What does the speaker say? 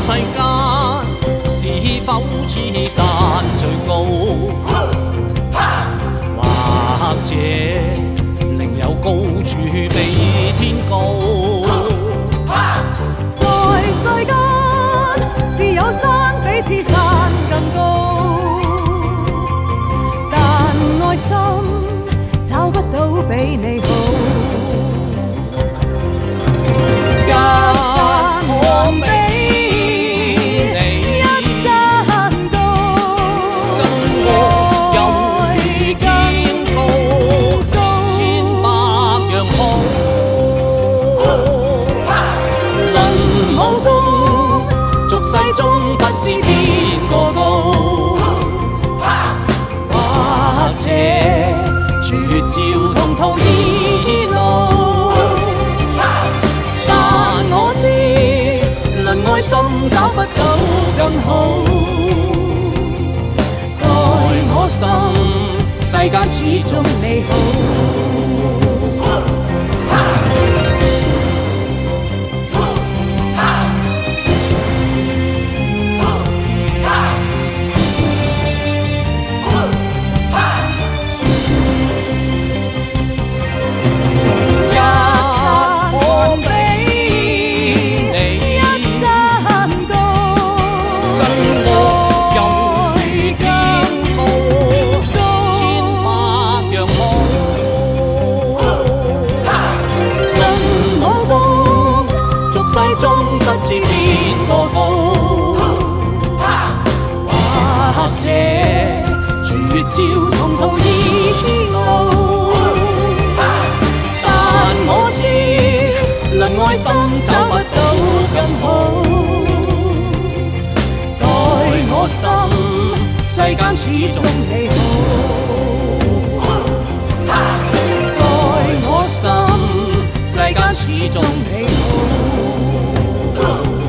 世間是否似山最高？或者另有高處比天高？ 在世間自有山比此山更高，但愛心找不到比你好。一山可比你一山高， 真愛有天高，千百樣好。能武功，俗世中不知邊個高？或者絕招同途異路，但我知能愛心找不到更好。待我心，世間始終美好。中不知邊個高？或者絕招同途異路，但我知能愛心找不到更好。待我心，世間始終美好。待我心，世間始終美好。